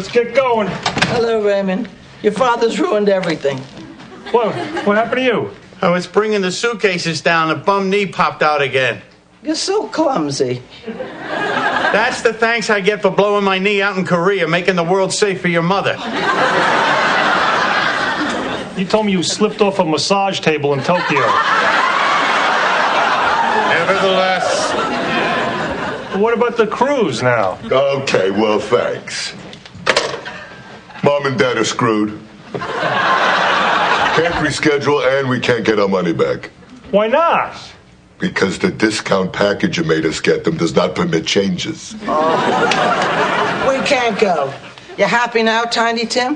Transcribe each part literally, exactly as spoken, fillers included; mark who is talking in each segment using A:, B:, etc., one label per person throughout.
A: let's get going.
B: Hello, Raymond. Your father's ruined everything.
A: What? What happened to you?
C: I was bringing the suitcases down. A bum knee popped out again.
B: You're so clumsy.
C: That's the thanks I get for blowing my knee out in Korea, making the world safe for your mother.
A: You told me you slipped off a massage table in Tokyo.
D: Nevertheless.
A: What about the cruise now?
D: Okay, well, thanks. Mom and Dad are screwed. Can't reschedule, and we can't get our money back.
A: Why not?
D: Because the discount package you made us get them does not permit changes.
B: Oh. We can't go. You happy now, Tiny Tim?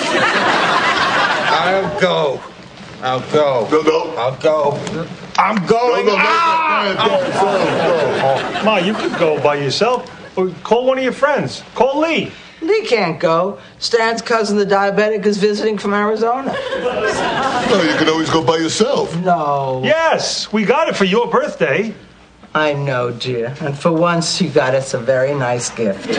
E: I'll go. I'll go.
D: No, no.
E: I'll go.
C: I'm going.
D: No, no, no,
C: ah!
D: no, no, no, no, no.
A: Ma, you could go by yourself. Or call one of your friends. Call Lee.
B: Lee can't go. Stan's cousin, the diabetic, is visiting from Arizona.
D: No, you can always go by yourself.
B: No.
A: Yes, we got it for your birthday.
B: I know, dear. And for once, you got us a very nice gift.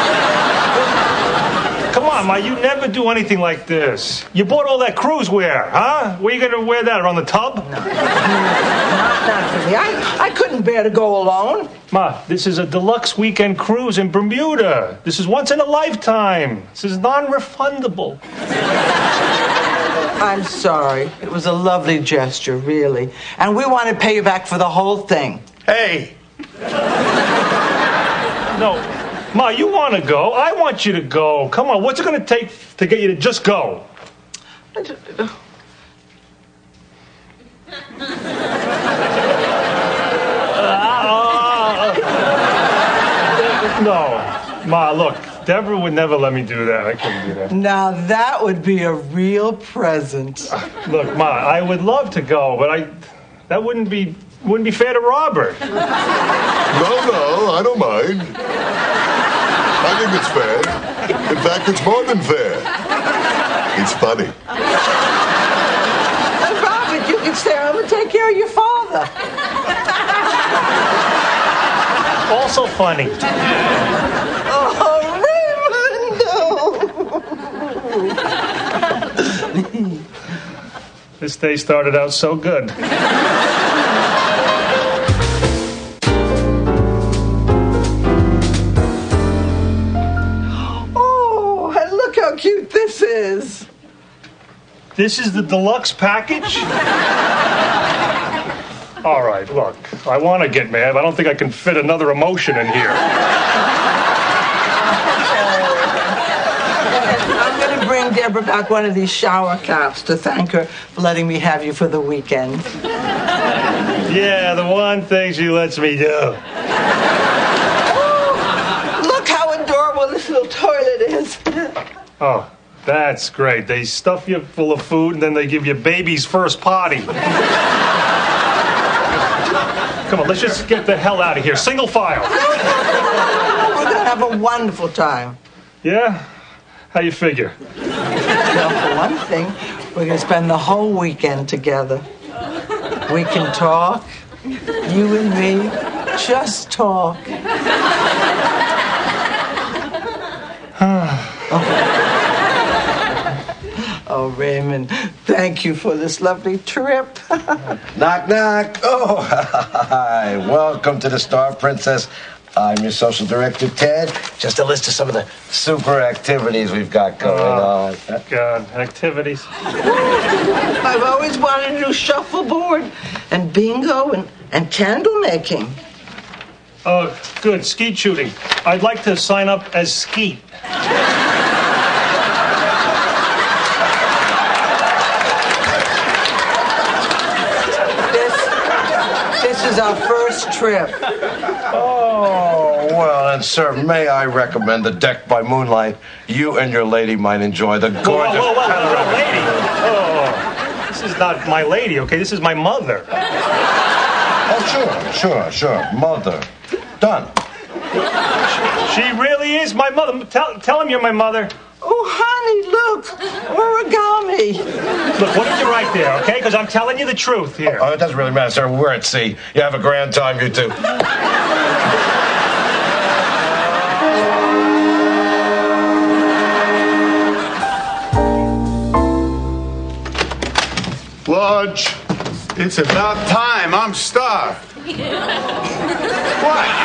A: Come on, Ma, you never do anything like this. You bought all that cruise wear, huh? Where you going to wear that, around the tub?
B: No. Not, not for me. I, I couldn't bear to go alone.
A: Ma, this is a deluxe weekend cruise in Bermuda. This is once in a lifetime. This is non-refundable.
B: I'm sorry. It was a lovely gesture, really. And we want to pay you back for the whole thing.
C: Hey.
A: No. Ma, you want to go. I want you to go. Come on, what's it going to take to get you to just go? No. Ma, look, Deborah would never let me do that. I couldn't do that.
B: Now, that would be a real present.
A: Look, Ma, I would love to go, but I... That wouldn't be... Wouldn't be fair to Robert.
D: No, no, I don't mind. I think it's fair. In fact, it's more than fair. It's funny.
B: And Robert, you can stay home and take care of your father.
A: Also funny.
B: Oh, Raymond, no.
A: This day started out so good.
B: How cute this is.
A: This is the deluxe package? All right, look, I want to get mad, but I don't think I can fit another emotion in here.
B: I'm going to bring Deborah back one of these shower caps to thank her for letting me have you for the weekend.
A: Yeah, the one thing she lets me do.
B: Oh, look how adorable this little toilet is.
A: Oh, that's great. They stuff you full of food, and then they give you baby's first potty. Come on, let's just get the hell out of here. Single file.
B: We're going to have a wonderful time.
A: Yeah? How you figure?
B: Well, for one thing, we're going to spend the whole weekend together. We can talk. You and me. Just talk. Oh, Raymond, thank you for this lovely trip.
E: Knock, knock. Oh, hi. Welcome to the Star Princess. I'm your social director, Ted. Just a list of some of the super activities we've got going
A: oh,
E: on.
A: God, activities.
B: I've always wanted to do shuffleboard and bingo and, and candle making.
A: Oh, good. Skeet shooting. I'd like to sign up as Skeet.
B: This is our first trip.
E: Oh, well, and sir, may I recommend the Deck by Moonlight? You and your lady might enjoy the gorgeous...
A: Whoa, whoa, whoa, whoa, whoa, lady. Oh, this is not my lady, okay? This is my mother.
E: Oh, sure, sure, sure. Mother. Done.
A: She really is my mother. Tell, tell him you're my mother.
B: Oh, honey, look. Origami.
A: Look, what did you write there, okay? Because I'm telling you the truth here.
E: Oh, it doesn't really matter, sir. We're at sea. You have a grand time, you two.
D: Lunch.
C: It's about time. I'm starved. What?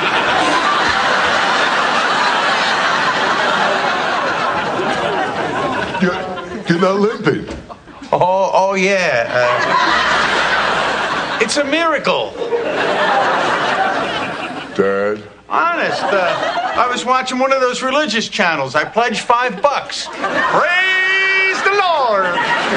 D: You're, you're not limping.
C: Oh, oh yeah. Uh, it's a miracle.
D: Dad,
C: Honest, uh, I was watching one of those religious channels. I pledged five bucks. Praise the Lord!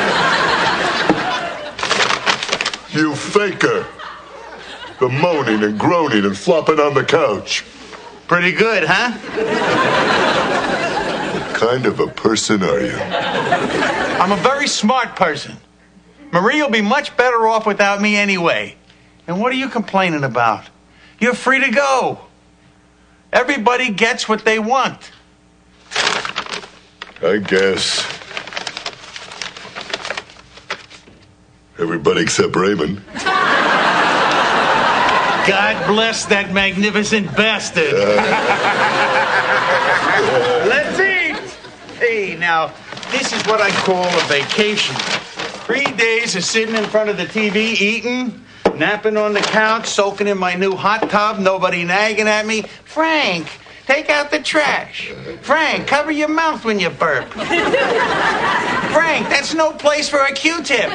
D: you faker. The moaning and groaning and flopping on the couch.
C: Pretty good, huh?
D: What kind of a person are you?
C: I'm a very smart person. Marie will be much better off without me anyway. And what are you complaining about? You're free to go. Everybody gets what they want.
D: I guess. Everybody except Raymond.
C: God bless that magnificent bastard. Let's eat. Hey, now, this is what I call a vacation. Three days of sitting in front of the T V, eating, napping on the couch, soaking in my new hot tub, nobody nagging at me. Frank, take out the trash. Frank, cover your mouth when you burp. Frank, that's no place for a Q-tip.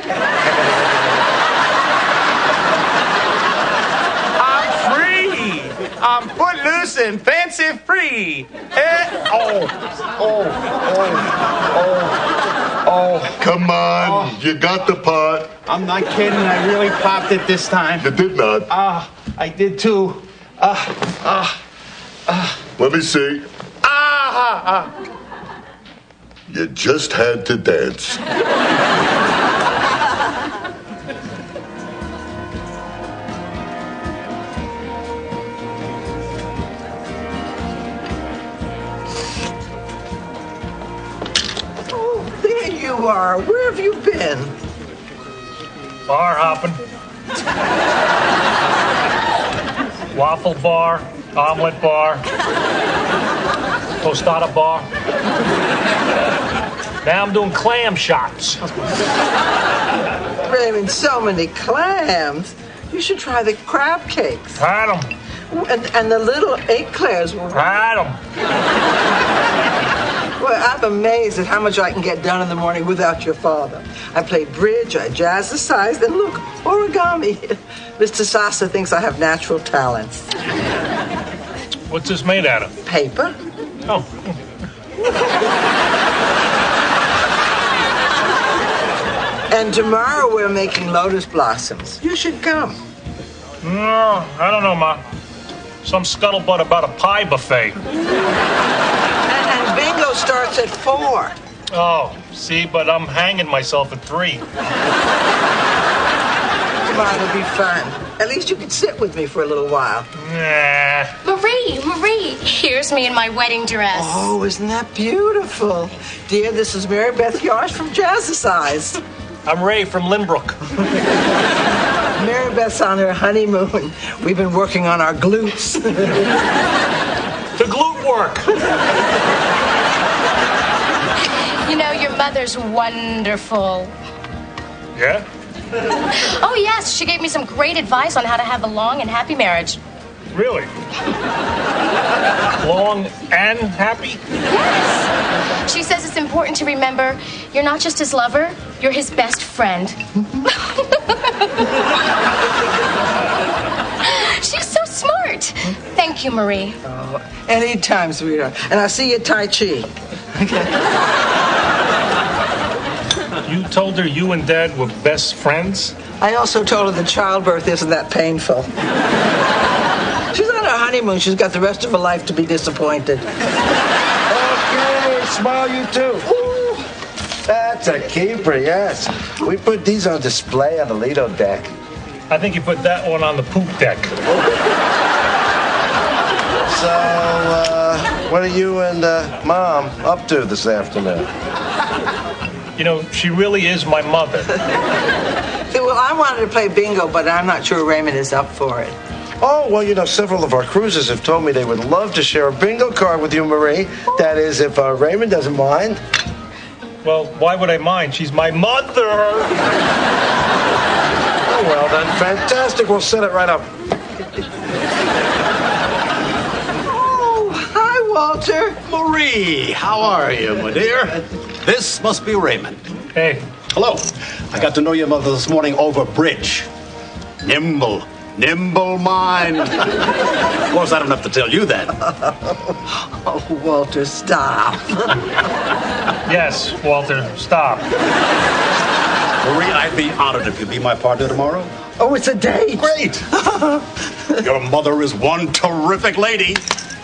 C: I'm free. I'm footloose and fancy free. Eh? Oh, oh, oh, oh, oh.
D: Come on, you got the part.
C: I'm not kidding. I really popped it this time.
D: You did not.
C: Ah, I did too. Ah, ah, ah.
D: Let me see.
C: Ah, ah, ah.
D: You just had to dance.
B: Oh, there you are. Where have you been?
A: Bar hopping. Waffle bar, omelet bar, tostada bar. Now I'm doing clam shots.
B: Raymond, so many clams. You should try the crab cakes.
A: Had 'em.
B: And, and the little eclairs were...
A: Had 'em.
B: Well, I'm amazed at how much I can get done in the morning without your father. I played bridge, I jazzercised, and look, origami. Mister Sasa thinks I have natural talents.
A: What's this made out of?
B: Paper?
A: Oh.
B: And tomorrow we're making lotus blossoms. You should come.
A: No, I don't know, Ma. Some scuttlebutt about a pie buffet.
B: And, and bingo starts at four.
A: Oh, see, but I'm hanging myself at three.
B: Come on, it'll be fun. At least you can sit with me for a little while.
A: Nah.
F: Marie, Marie, here's me in my wedding dress.
B: Oh, isn't that beautiful? Dear, this is Mary Beth Yarsh from Jazzercise.
A: I'm Ray from Lynbrook.
B: Mary Beth's on her honeymoon. We've been working on our glutes.
A: The glute work.
F: You know, your mother's wonderful.
A: Yeah?
F: Oh, yes, she gave me some great advice on how to have a long and happy marriage.
A: Really? Long and happy?
F: Yes. She says it's important to remember you're not just his lover, you're his best friend. She's so smart. Thank you, Marie.
B: Oh, anytime, sweetheart. And I'll see you at Tai Chi. Okay.
A: You told her you and Dad were best friends?
B: I also told her that childbirth isn't that painful. She's on her honeymoon. She's got the rest of her life to be disappointed.
E: Okay, smile you too. Ooh, that's a keeper, yes. We put these on display on the Lido deck.
A: I think you put that one on the poop deck.
E: So, uh, what are you and uh, Mom up to this afternoon?
A: You know, she really is my mother.
B: Well, I wanted to play bingo, but I'm not sure Raymond is up for it.
E: Oh, well, you know, several of our cruisers have told me they would love to share a bingo card with you, Marie. That is, if uh, Raymond doesn't mind.
A: Well, why would I mind? She's my mother.
E: Oh, well, then, fantastic. We'll set it right up.
B: Oh, hi, Walter.
G: Marie, how are you, my dear? This must be Raymond.
A: Hey.
G: Hello. I got to know your mother this morning over bridge. Nimble. Nimble mind. Of course, I don't have to tell you that.
B: Oh, Walter, stop.
A: Yes, Walter, stop.
G: Marie, I'd be honored if you'd be my partner tomorrow.
B: Oh, it's a date.
G: Great. Your mother is one terrific lady.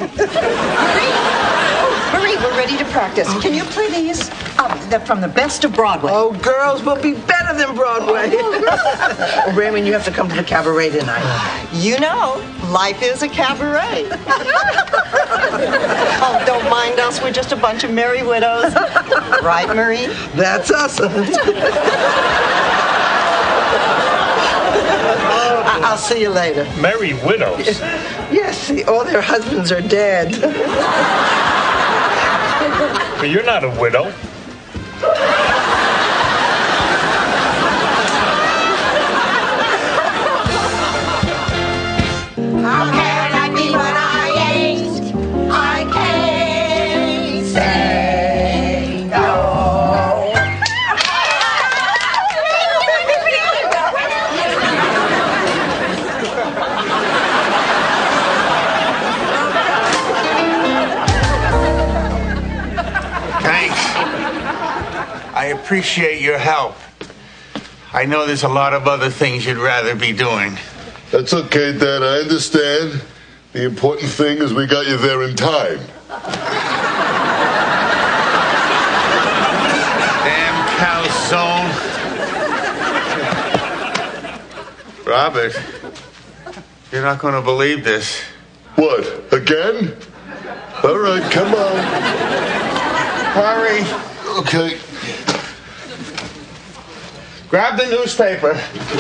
H: Marie, we're ready to practice. Can you play these? Um, they're from the best of Broadway.
B: Oh, girls will be better than Broadway. Oh, Raymond, you have to come to the cabaret tonight.
H: You know, life is a cabaret. Oh, don't mind us. We're just a bunch of merry widows. Right, Marie?
B: That's us. I- I'll see you later.
A: Merry widows.
B: Yes, see, all their husbands are dead.
A: But you're not a widow.
I: How can I be what I ain't? I can't say no.
C: Thanks. I appreciate your help. I know there's a lot of other things you'd rather be doing.
D: That's okay, Dad. I understand. The important thing is we got you there in time.
C: Damn calzone. Robert, you're not going to believe this.
D: What, again? All right, come on.
C: Hurry.
D: Okay.
C: Grab the newspaper.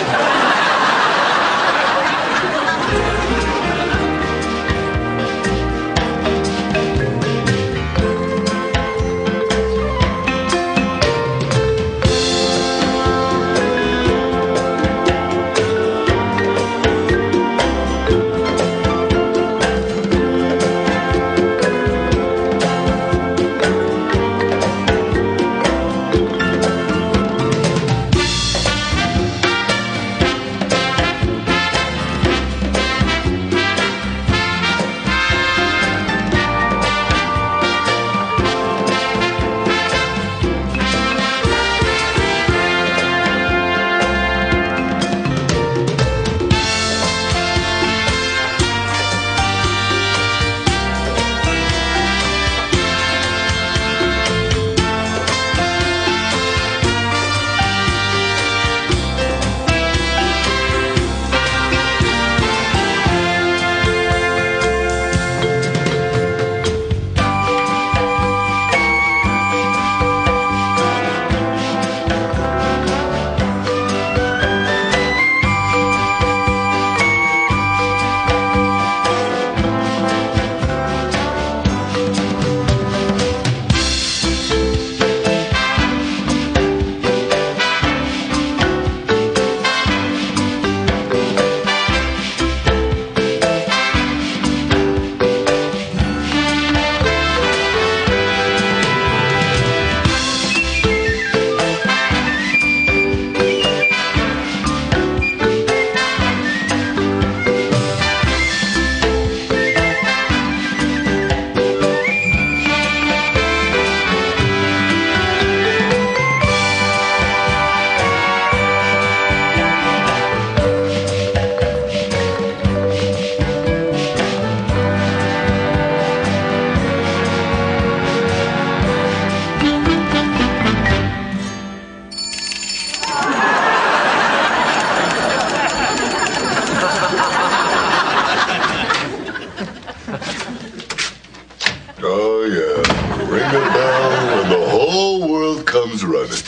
D: Oh, yeah. Ring a bell and the whole world comes running.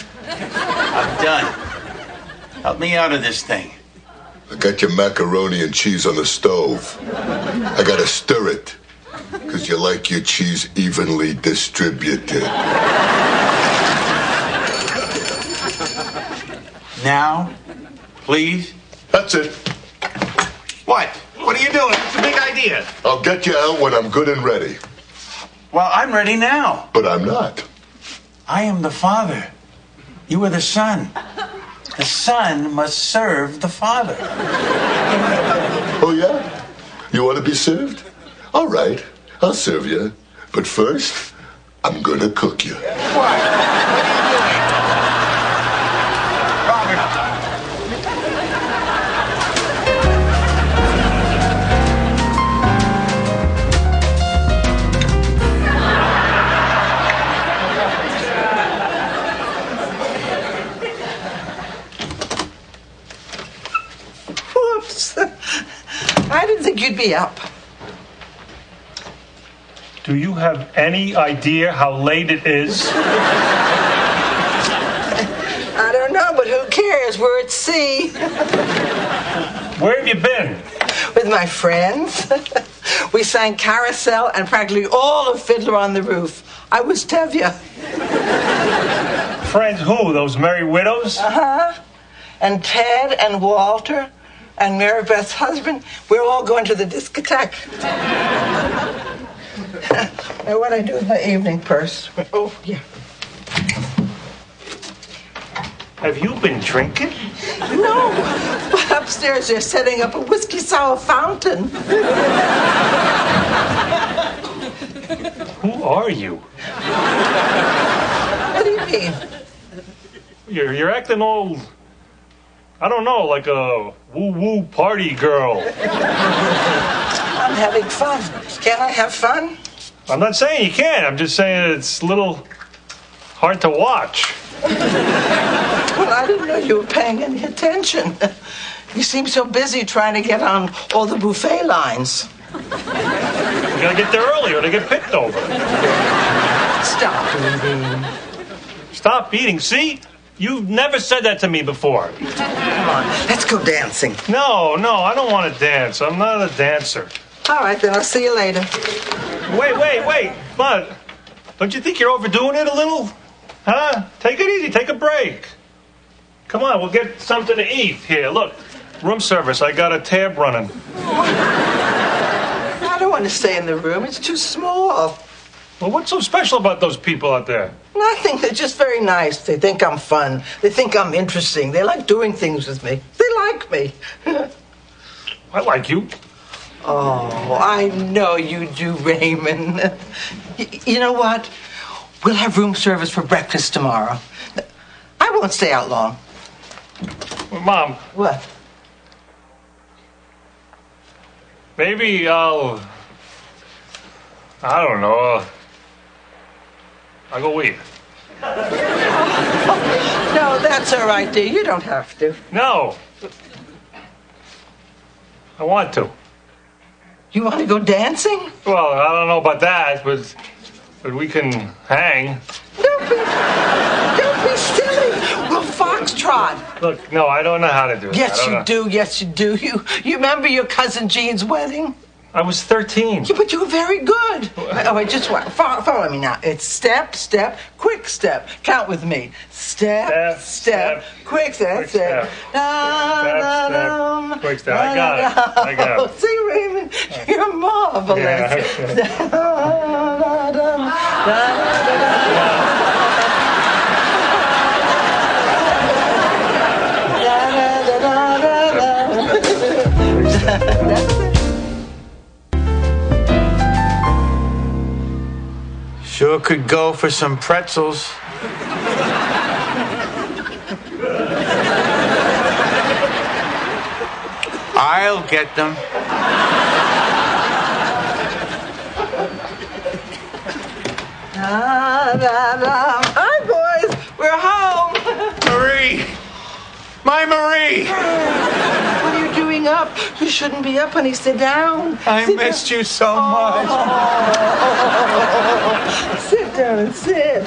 C: I'm done. Help me out of this thing.
D: I got your macaroni and cheese on the stove. I gotta stir it, because you like your cheese evenly distributed.
C: Now, please.
D: That's it.
C: What? What are you doing? It's a big idea.
D: I'll get you out when I'm good and ready.
C: Well, I'm ready now.
D: But I'm not.
C: I am the father. You are the son. The son must serve the father.
D: Oh, yeah? You want to be served? All right, I'll serve you. But first, I'm gonna cook you.
C: What? What are you doing? Robert.
B: Whoops. I didn't think you'd be up.
A: Do you have any idea how late it is?
B: I don't know, but who cares? We're at sea.
A: Where have you been?
B: With my friends. We sang Carousel and practically all of Fiddler on the Roof. I was Tevye.
A: Friends who? Those Merry Widows?
B: Uh-huh. And Ted and Walter and Mary Beth's husband. We're all going to the discotheque. Now, what I do with my evening purse? Oh, yeah.
A: Have you been drinking?
B: No, but upstairs they're setting up a whiskey sour fountain.
A: Who are you?
B: What do you mean?
A: You're, you're acting all, I don't know, like a woo-woo party girl.
B: I'm having fun. Can't I have fun?
A: I'm not saying you can't. I'm just saying it's a little hard to watch.
B: Well, I didn't know you were paying any attention. You seem so busy trying to get on all the buffet lines.
A: You gotta get there early or they get picked over.
B: Stop eating.
A: Stop eating. See? You've never said that to me before.
B: Come on, let's go dancing.
A: No, no, I don't want to dance. I'm not a dancer.
B: All right, then I'll see you later.
A: Wait, wait, wait. Bud, don't you think you're overdoing it a little? Huh? Take it easy. Take a break. Come on, we'll get something to eat. Here, look. Room service. I got a tab running.
B: I don't want to stay in the room. It's too small.
A: Well, what's so special about those people out there?
B: Nothing. They're just very nice. They think I'm fun. They think I'm interesting. They like doing things with me. They like me.
A: I like you.
B: Oh, I know you do, Raymond. Y- you know what? We'll have room service for breakfast tomorrow. I won't stay out long.
A: Well, Mom.
B: What?
A: Maybe I'll... I don't know. Uh, I'll go with you.
B: No, that's all right, dear. You don't have to.
A: No. I want to.
B: You want to go dancing?
A: Well, I don't know about that, but but we can hang.
B: Don't be, don't be silly. We'll foxtrot.
A: Look, no, I don't know how to do it.
B: Yes,
A: I don't
B: you
A: know.
B: do. Yes, you do. You you remember your cousin Jean's wedding?
A: I was thirteen.
B: Yeah, but you were very good. Oh, wait, just wa- follow, follow me now. It's step, step, quick step. Count with me. Step,
A: Step,
B: step,
A: step,
B: quick step,
A: quick
B: step.
A: step.
B: Da,
A: Step,
B: da,
A: step,
B: dum,
A: quick step. I
B: da,
A: got it.
B: da,
A: I got it.
B: See, Raymond, you're marvelous.
A: Yeah, okay.
B: Da, da, dum, da, da, da, da, da, da, da.
C: Sure could go for some pretzels. I'll get them.
B: Da, da, da. Hi, boys. We're home.
C: Marie! My Marie!
B: What are you doing up? You shouldn't be up, honey. Sit down.
C: I
B: Sit
C: missed
B: down.
C: you so much.
B: Oh, sit down and sit.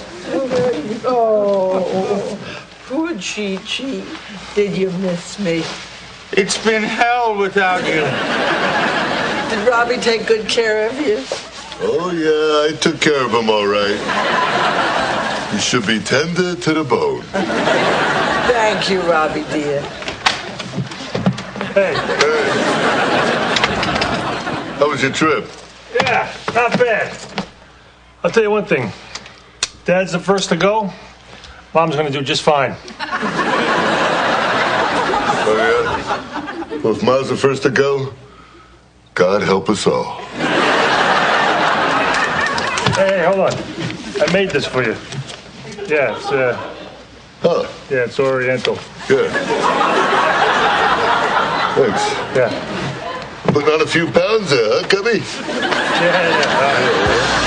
B: Oh, poor Chi-Chi. Did you miss me?
C: It's been hell without you.
B: Did Robbie take good care of you?
D: Oh, yeah, I took care of him all right. He should be tender to the bone.
B: Thank you, Robbie, dear.
A: Hey.
D: Hey. How was your trip?
A: Yeah, not bad. I'll tell you one thing. Dad's the first to go. Mom's gonna do just fine.
D: Oh, yeah? Well, if Ma's the first to go, God help us all.
A: Hey, hey, hold on. I made this for you. Yeah, it's, uh...
D: Huh?
A: Yeah, it's Oriental.
D: Yeah. Thanks.
A: Yeah.
D: Putting on a few pounds there, huh, Cubby?
A: Yeah, yeah. Uh,
D: Yeah.